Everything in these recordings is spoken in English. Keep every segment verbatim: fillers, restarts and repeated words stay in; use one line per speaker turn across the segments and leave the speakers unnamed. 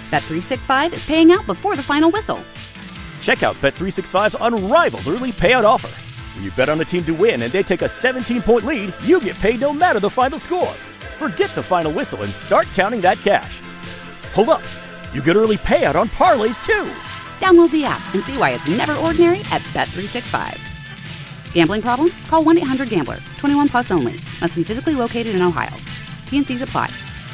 Bet three sixty-five is paying out before the final whistle.
Check out Bet three sixty-five's unrivaled early payout offer. When you bet on a team to win and they take a seventeen-point lead, you get paid no matter the final score. Forget the final whistle and start counting that cash. Hold up. You get early payout on parlays, too.
Download the app and see why it's never ordinary at Bet three sixty-five. Gambling problem? Call one eight hundred gambler. twenty-one plus only. Must be physically located in Ohio. T N Cs apply.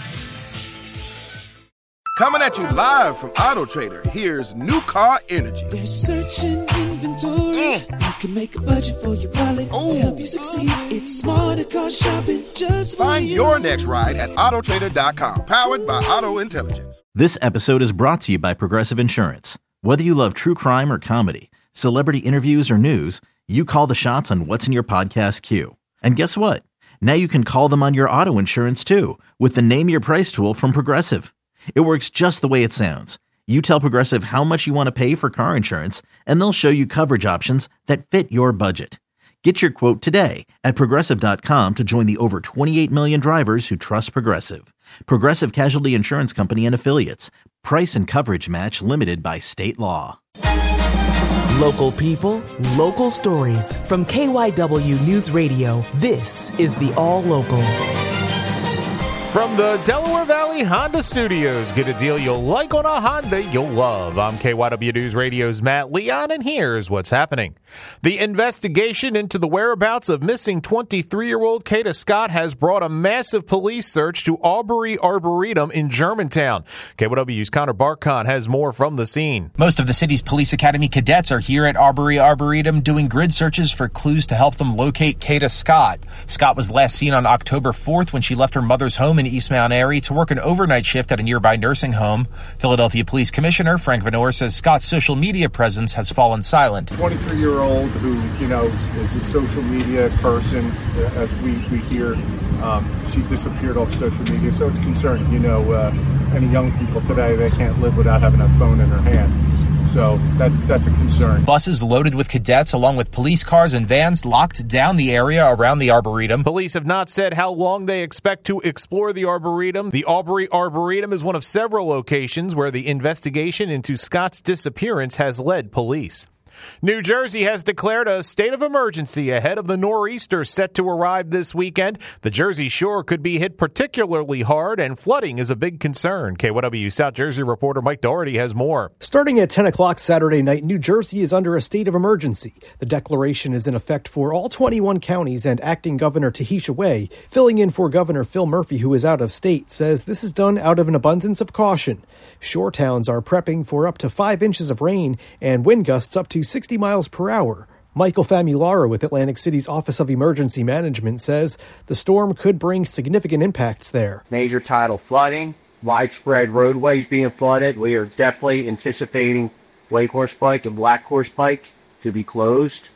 Coming at you live from Auto Trader, here's New Car Energy.
They're searching inventory. Mm. You can make a budget for your wallet Ooh. To help you succeed. It's smarter car shopping just for
Find
you.
your next ride at auto trader dot com. Powered by Auto Intelligence.
This episode is brought to you by Progressive Insurance. Whether you love true crime or comedy, celebrity interviews or news, you call the shots on what's in your podcast queue. And guess what? Now you can call them on your auto insurance too with the Name Your Price tool from Progressive. It works just the way it sounds. You tell Progressive how much you want to pay for car insurance, and they'll show you coverage options that fit your budget. Get your quote today at Progressive dot com to join the over twenty-eight million drivers who trust Progressive. Progressive Casualty Insurance Company and Affiliates. Price and coverage match limited by state law.
Local people, local stories. From K Y W News Radio, this is the All Local.
From the Delaware Valley Honda Studios, get a deal you'll like on a Honda you'll love. I'm K Y W News Radio's Matt Leon, and here's what's happening. The investigation into the whereabouts of missing twenty-three-year-old Kata Scott has brought a massive police search to Aubrey Arboretum in Germantown. K Y W's Connor Barkon has more from the scene.
Most of the city's police academy cadets are here at Aubrey Arboretum doing grid searches for clues to help them locate Kata Scott. Scott was last seen on October fourth when she left her mother's home in East Mount Airy to work an overnight shift at a nearby nursing home. Philadelphia Police Commissioner Frank Venor says Scott's social media presence has fallen silent.
twenty-three-year-old who, you know, is a social media person, as we, we hear. Um, she disappeared off social media, so it's concerning. You know, uh, any young people today, they can't live without having a phone in their hand. So that's, that's a concern.
Buses loaded with cadets along with police cars and vans locked down the area around the Arboretum.
Police have not said how long they expect to explore the Arboretum. The Aubrey Arboretum is one of several locations where the investigation into Scott's disappearance has led police. New Jersey has declared a state of emergency ahead of the nor'easter set to arrive this weekend. The Jersey Shore could be hit particularly hard, and flooding is a big concern. K Y W South Jersey reporter Mike Doherty has more.
Starting at ten o'clock Saturday night, New Jersey is under a state of emergency. The declaration is in effect for all twenty-one counties, and acting Governor Tahisha Way, filling in for Governor Phil Murphy, who is out of state, says this is done out of an abundance of caution. Shore towns are prepping for up to five inches of rain and wind gusts up to sixty miles per hour. Michael Famularo with Atlantic City's Office of Emergency Management says the storm could bring significant impacts there.
Major tidal flooding, widespread roadways being flooded. We are definitely anticipating Wake Horse Pike and Black Horse Pike to be closed.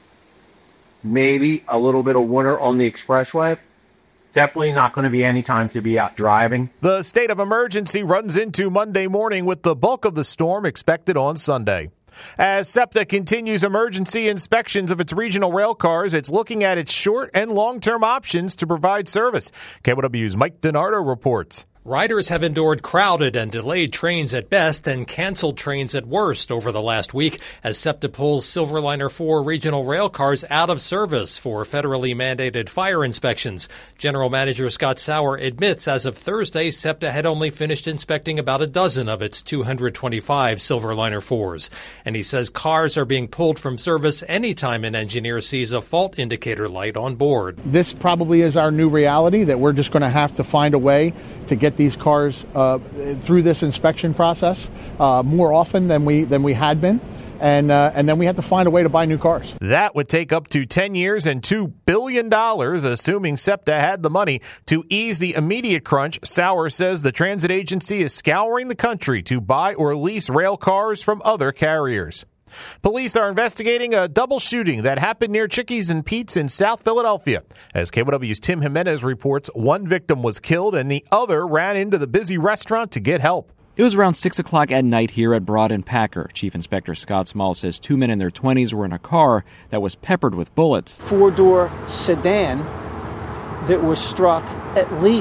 Maybe a little bit of winter on the expressway. Definitely not going to be any time to be out driving.
The state of emergency runs into Monday morning with the bulk of the storm expected on Sunday. As SEPTA continues emergency inspections of its regional rail cars, it's looking at its short and long-term options to provide service. K Y W's Mike DiNardo reports.
Riders have endured crowded and delayed trains at best and canceled trains at worst over the last week as SEPTA pulls Silverliner four regional rail cars out of service for federally mandated fire inspections. General Manager Scott Sauer admits as of Thursday, SEPTA had only finished inspecting about a dozen of its two hundred twenty-five Silverliner fours. And he says cars are being pulled from service anytime an engineer sees a fault indicator light on board.
This probably is our new reality, that we're just going to have to find a way to get these cars uh, through this inspection process uh, more often than we than we had been, and uh, and then we have to find a way to buy new cars.
That would take up to ten years and two billion dollars, assuming SEPTA had the money to ease the immediate crunch. Sauer says the transit agency is scouring the country to buy or lease rail cars from other carriers. Police are investigating a double shooting that happened near Chickies and Pete's in South Philadelphia. As K Y W's Tim Jimenez reports, one victim was killed and the other ran into the busy restaurant to get help.
It was around six o'clock at night here at Broad and Packer. Chief Inspector Scott Small says two men in their twenties were in a car that was peppered with bullets.
Four-door sedan that was struck at least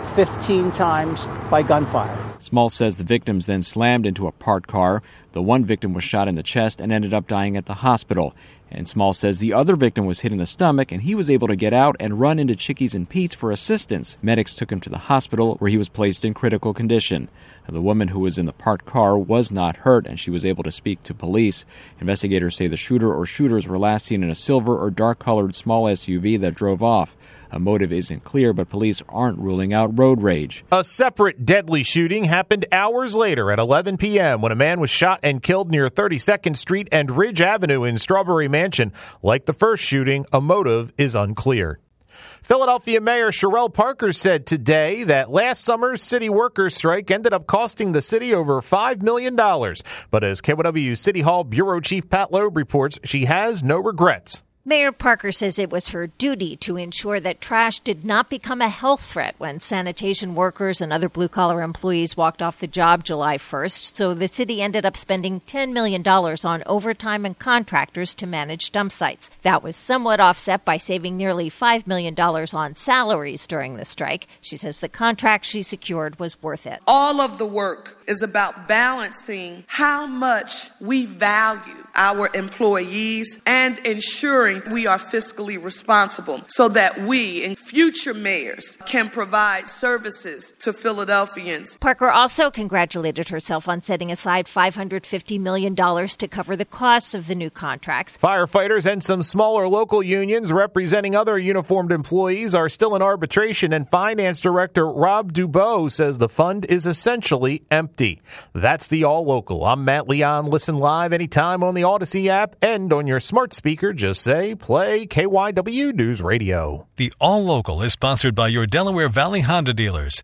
fifteen times by gunfire.
Small says the victims then slammed into a parked car. The one victim was shot in the chest and ended up dying at the hospital. And Small says the other victim was hit in the stomach, and he was able to get out and run into Chickies and Pete's for assistance. Medics took him to the hospital, where he was placed in critical condition. The woman who was in the parked car was not hurt, and she was able to speak to police. Investigators say the shooter or shooters were last seen in a silver or dark-colored small S U V that drove off. A motive isn't clear, but police aren't ruling out road rage.
A separate deadly shooting happened hours later at eleven p.m. when a man was shot and killed near thirty-second Street and Ridge Avenue in Strawberry Mansion. Like the first shooting, a motive is unclear. Philadelphia Mayor Sherelle Parker said today that last summer's city workers' strike ended up costing the city over five million dollars. But as K Y W City Hall Bureau Chief Pat Loeb reports, she has no regrets.
Mayor Parker says it was her duty to ensure that trash did not become a health threat when sanitation workers and other blue-collar employees walked off the job July first. So the city ended up spending ten million dollars on overtime and contractors to manage dump sites. That was somewhat offset by saving nearly five million dollars on salaries during the strike. She says the contract she secured was worth it.
All of the work is about balancing how much we value our employees and ensuring we are fiscally responsible so that we and future mayors can provide services to Philadelphians.
Parker also congratulated herself on setting aside five hundred fifty million dollars to cover the costs of the new contracts.
Firefighters and some smaller local unions representing other uniformed employees are still in arbitration, and Finance Director Rob Dubois says the fund is essentially empty. That's the All Local. I'm Matt Leon. Listen live anytime on the Odyssey app and on your smart speaker. Just say play K Y W News Radio.
The All Local is sponsored by your Delaware Valley Honda dealers.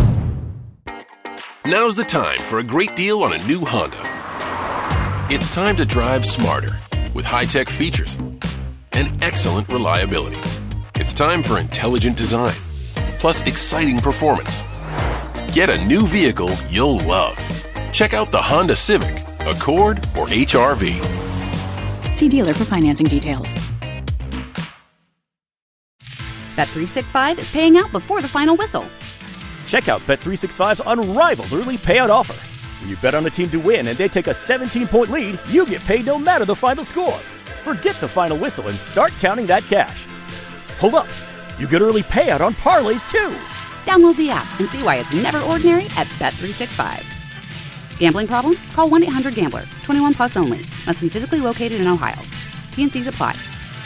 Now's the time for a great deal on a new Honda. It's time to drive smarter with high-tech features and excellent reliability. It's time for intelligent design, plus exciting performance. Get a new vehicle you'll love. Check out the Honda Civic, Accord, or H R V.
See dealer for financing details.
Bet three sixty-five is paying out before the final whistle.
Check out Bet three sixty-five's unrivaled early payout offer. When you bet on a team to win and they take a seventeen-point lead, you get paid no matter the final score. Forget the final whistle and start counting that cash. Hold up, you get early payout on parlays too.
Download the app and see why it's never ordinary at Bet three sixty-five. Gambling problem? Call one eight hundred gambler. twenty-one plus only. Must be physically located in Ohio. T N Cs apply.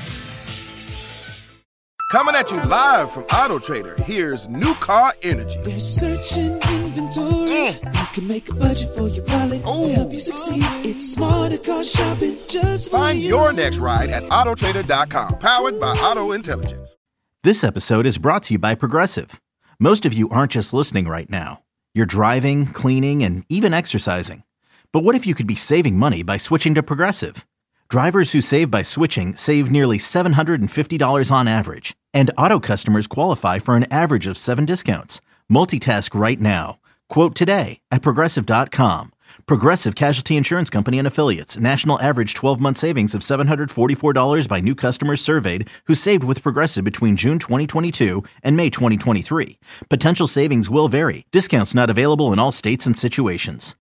Coming at you live from Auto Trader, here's New Car Energy.
They're searching inventory. You can make a budget for your wallet to help you succeed. It's smarter car shopping just for
Find
you.
your next ride at auto trader dot com. Powered by Auto Intelligence.
This episode is brought to you by Progressive. Most of you aren't just listening right now. You're driving, cleaning, and even exercising. But what if you could be saving money by switching to Progressive? Drivers who save by switching save nearly seven hundred fifty dollars on average. And auto customers qualify for an average of seven discounts. Multitask right now. Quote today at Progressive dot com. Progressive Casualty Insurance Company and Affiliates. National average twelve-month savings of seven hundred forty-four dollars by new customers surveyed who saved with Progressive between June twenty twenty-two and May twenty twenty-three. Potential savings will vary. Discounts not available in all states and situations.